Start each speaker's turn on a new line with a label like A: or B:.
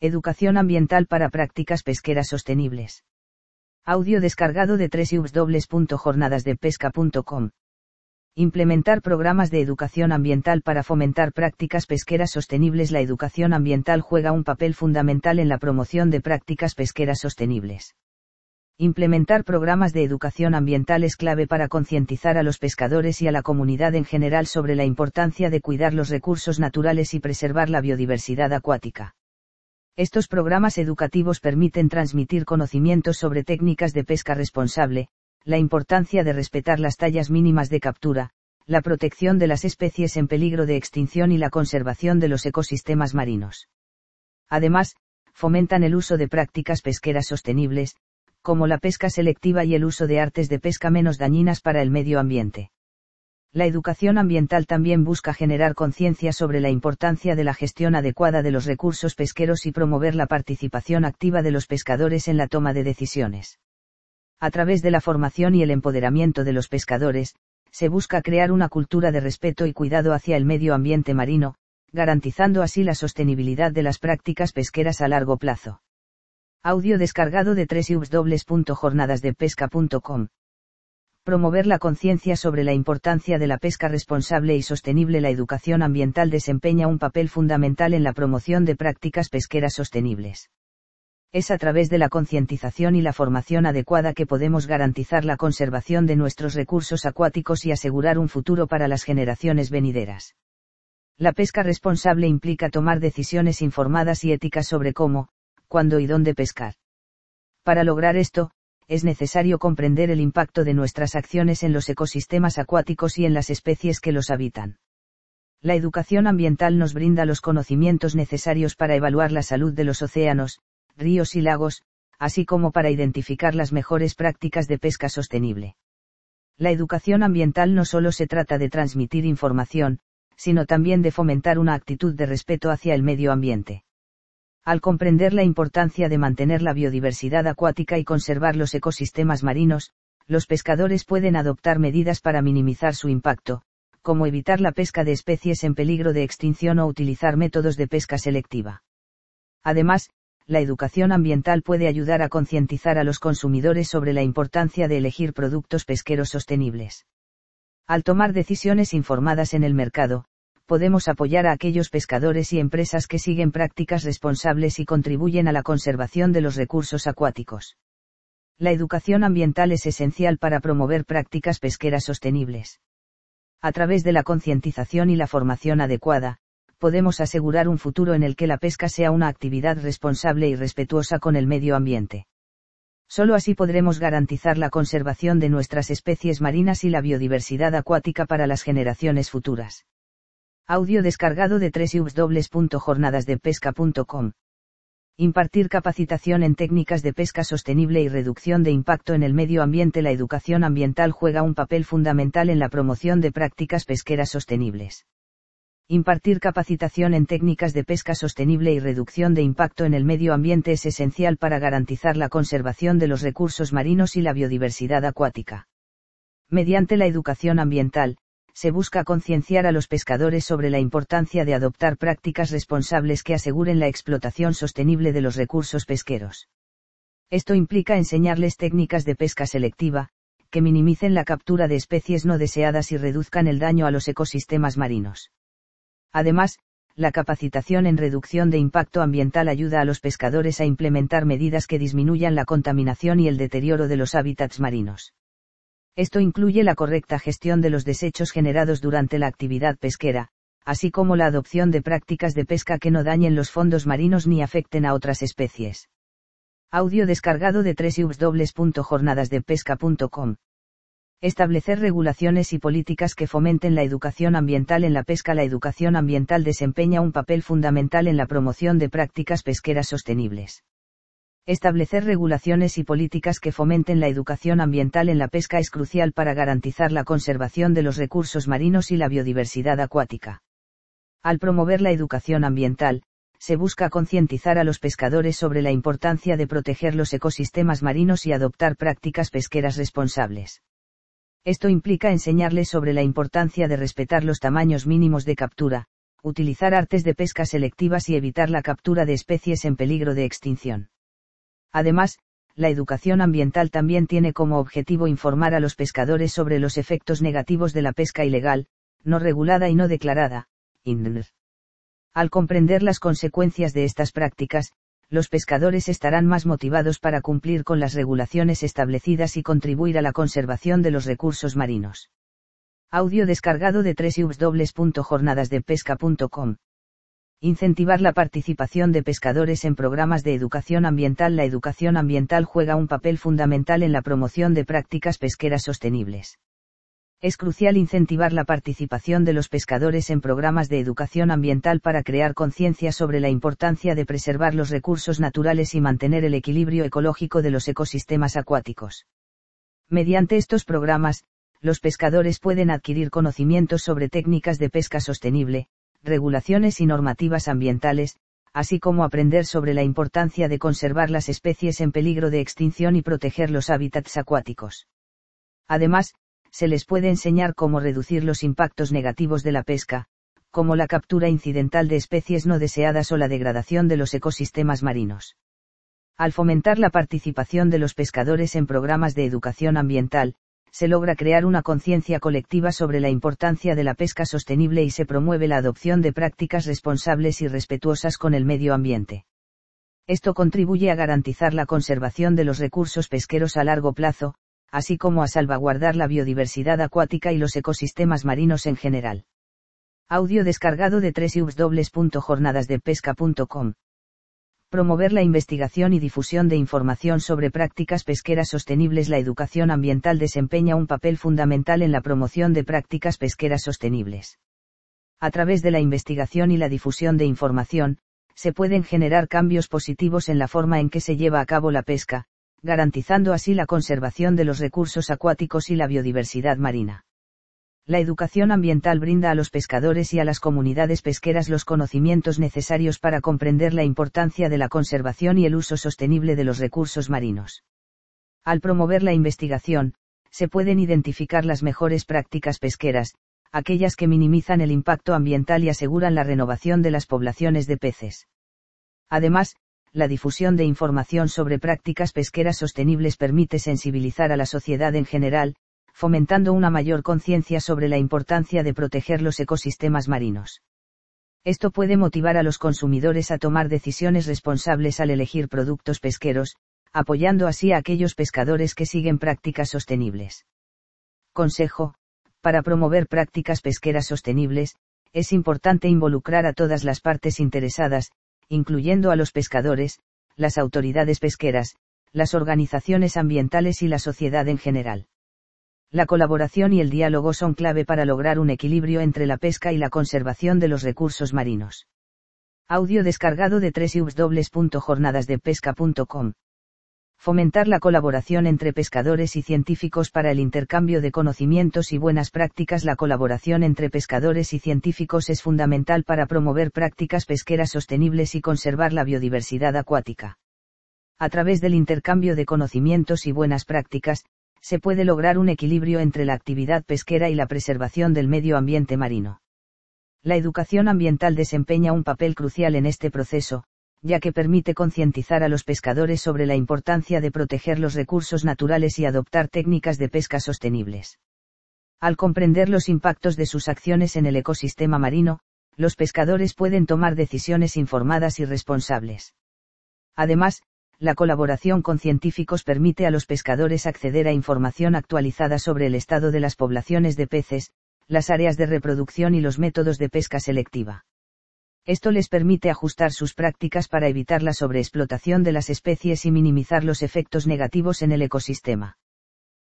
A: Educación ambiental para prácticas pesqueras sostenibles. Audio descargado de www.jornadasdepesca.com. Implementar programas de educación ambiental para fomentar prácticas pesqueras sostenibles. La educación ambiental juega un papel fundamental en la promoción de prácticas pesqueras sostenibles. Implementar programas de educación ambiental es clave para concientizar a los pescadores y a la comunidad en general sobre la importancia de cuidar los recursos naturales y preservar la biodiversidad acuática. Estos programas educativos permiten transmitir conocimientos sobre técnicas de pesca responsable, la importancia de respetar las tallas mínimas de captura, la protección de las especies en peligro de extinción y la conservación de los ecosistemas marinos. Además, fomentan el uso de prácticas pesqueras sostenibles, como la pesca selectiva y el uso de artes de pesca menos dañinas para el medio ambiente. La educación ambiental también busca generar conciencia sobre la importancia de la gestión adecuada de los recursos pesqueros y promover la participación activa de los pescadores en la toma de decisiones. A través de la formación y el empoderamiento de los pescadores, se busca crear una cultura de respeto y cuidado hacia el medio ambiente marino, garantizando así la sostenibilidad de las prácticas pesqueras a largo plazo. Audio descargado de www.jornadasdepesca.com. Promover la conciencia sobre la importancia de la pesca responsable y sostenible. La educación ambiental desempeña un papel fundamental en la promoción de prácticas pesqueras sostenibles. Es a través de la concientización y la formación adecuada que podemos garantizar la conservación de nuestros recursos acuáticos y asegurar un futuro para las generaciones venideras. La pesca responsable implica tomar decisiones informadas y éticas sobre cómo, cuándo y dónde pescar. Para lograr esto, es necesario comprender el impacto de nuestras acciones en los ecosistemas acuáticos y en las especies que los habitan. La educación ambiental nos brinda los conocimientos necesarios para evaluar la salud de los océanos, ríos y lagos, así como para identificar las mejores prácticas de pesca sostenible. La educación ambiental no solo se trata de transmitir información, sino también de fomentar una actitud de respeto hacia el medio ambiente. Al comprender la importancia de mantener la biodiversidad acuática y conservar los ecosistemas marinos, los pescadores pueden adoptar medidas para minimizar su impacto, como evitar la pesca de especies en peligro de extinción o utilizar métodos de pesca selectiva. Además, la educación ambiental puede ayudar a concientizar a los consumidores sobre la importancia de elegir productos pesqueros sostenibles. Al tomar decisiones informadas en el mercado, podemos apoyar a aquellos pescadores y empresas que siguen prácticas responsables y contribuyen a la conservación de los recursos acuáticos. La educación ambiental es esencial para promover prácticas pesqueras sostenibles. A través de la concientización y la formación adecuada, podemos asegurar un futuro en el que la pesca sea una actividad responsable y respetuosa con el medio ambiente. Solo así podremos garantizar la conservación de nuestras especies marinas y la biodiversidad acuática para las generaciones futuras. Audio descargado de www.jornadasdepesca.com. Impartir capacitación en técnicas de pesca sostenible y reducción de impacto en el medio ambiente. La educación ambiental juega un papel fundamental en la promoción de prácticas pesqueras sostenibles. Impartir capacitación en técnicas de pesca sostenible y reducción de impacto en el medio ambiente es esencial para garantizar la conservación de los recursos marinos y la biodiversidad acuática. Mediante la educación ambiental, se busca concienciar a los pescadores sobre la importancia de adoptar prácticas responsables que aseguren la explotación sostenible de los recursos pesqueros. Esto implica enseñarles técnicas de pesca selectiva, que minimicen la captura de especies no deseadas y reduzcan el daño a los ecosistemas marinos. Además, la capacitación en reducción de impacto ambiental ayuda a los pescadores a implementar medidas que disminuyan la contaminación y el deterioro de los hábitats marinos. Esto incluye la correcta gestión de los desechos generados durante la actividad pesquera, así como la adopción de prácticas de pesca que no dañen los fondos marinos ni afecten a otras especies. Audio descargado de www.jornadasdepesca.com. Establecer regulaciones y políticas que fomenten la educación ambiental en la pesca. La educación ambiental desempeña un papel fundamental en la promoción de prácticas pesqueras sostenibles. Establecer regulaciones y políticas que fomenten la educación ambiental en la pesca es crucial para garantizar la conservación de los recursos marinos y la biodiversidad acuática. Al promover la educación ambiental, se busca concientizar a los pescadores sobre la importancia de proteger los ecosistemas marinos y adoptar prácticas pesqueras responsables. Esto implica enseñarles sobre la importancia de respetar los tamaños mínimos de captura, utilizar artes de pesca selectivas y evitar la captura de especies en peligro de extinción. Además, la educación ambiental también tiene como objetivo informar a los pescadores sobre los efectos negativos de la pesca ilegal, no regulada y no declarada, INDNR. Al comprender las consecuencias de estas prácticas, los pescadores estarán más motivados para cumplir con las regulaciones establecidas y contribuir a la conservación de los recursos marinos. Audio descargado de www.jornadasdepesca.com. Incentivar la participación de pescadores en programas de educación ambiental. La educación ambiental juega un papel fundamental en la promoción de prácticas pesqueras sostenibles. Es crucial incentivar la participación de los pescadores en programas de educación ambiental para crear conciencia sobre la importancia de preservar los recursos naturales y mantener el equilibrio ecológico de los ecosistemas acuáticos. Mediante estos programas, los pescadores pueden adquirir conocimientos sobre técnicas de pesca sostenible, regulaciones y normativas ambientales, así como aprender sobre la importancia de conservar las especies en peligro de extinción y proteger los hábitats acuáticos. Además, se les puede enseñar cómo reducir los impactos negativos de la pesca, como la captura incidental de especies no deseadas o la degradación de los ecosistemas marinos. Al fomentar la participación de los pescadores en programas de educación ambiental, se logra crear una conciencia colectiva sobre la importancia de la pesca sostenible y se promueve la adopción de prácticas responsables y respetuosas con el medio ambiente. Esto contribuye a garantizar la conservación de los recursos pesqueros a largo plazo, así como a salvaguardar la biodiversidad acuática y los ecosistemas marinos en general. Audio descargado de www.jornadasdepesca.com. Promover la investigación y difusión de información sobre prácticas pesqueras sostenibles. La educación ambiental desempeña un papel fundamental en la promoción de prácticas pesqueras sostenibles. A través de la investigación y la difusión de información, se pueden generar cambios positivos en la forma en que se lleva a cabo la pesca, garantizando así la conservación de los recursos acuáticos y la biodiversidad marina. La educación ambiental brinda a los pescadores y a las comunidades pesqueras los conocimientos necesarios para comprender la importancia de la conservación y el uso sostenible de los recursos marinos. Al promover la investigación, se pueden identificar las mejores prácticas pesqueras, aquellas que minimizan el impacto ambiental y aseguran la renovación de las poblaciones de peces. Además, la difusión de información sobre prácticas pesqueras sostenibles permite sensibilizar a la sociedad en general, fomentando una mayor conciencia sobre la importancia de proteger los ecosistemas marinos. Esto puede motivar a los consumidores a tomar decisiones responsables al elegir productos pesqueros, apoyando así a aquellos pescadores que siguen prácticas sostenibles. Consejo: para promover prácticas pesqueras sostenibles, es importante involucrar a todas las partes interesadas, incluyendo a los pescadores, las autoridades pesqueras, las organizaciones ambientales y la sociedad en general. La colaboración y el diálogo son clave para lograr un equilibrio entre la pesca y la conservación de los recursos marinos. Audio descargado de www.jornadasdepesca.com. Fomentar la colaboración entre pescadores y científicos para el intercambio de conocimientos y buenas prácticas. La colaboración entre pescadores y científicos es fundamental para promover prácticas pesqueras sostenibles y conservar la biodiversidad acuática. A través del intercambio de conocimientos y buenas prácticas, se puede lograr un equilibrio entre la actividad pesquera y la preservación del medio ambiente marino. La educación ambiental desempeña un papel crucial en este proceso, ya que permite concientizar a los pescadores sobre la importancia de proteger los recursos naturales y adoptar técnicas de pesca sostenibles. Al comprender los impactos de sus acciones en el ecosistema marino, los pescadores pueden tomar decisiones informadas y responsables. Además, la colaboración con científicos permite a los pescadores acceder a información actualizada sobre el estado de las poblaciones de peces, las áreas de reproducción y los métodos de pesca selectiva. Esto les permite ajustar sus prácticas para evitar la sobreexplotación de las especies y minimizar los efectos negativos en el ecosistema.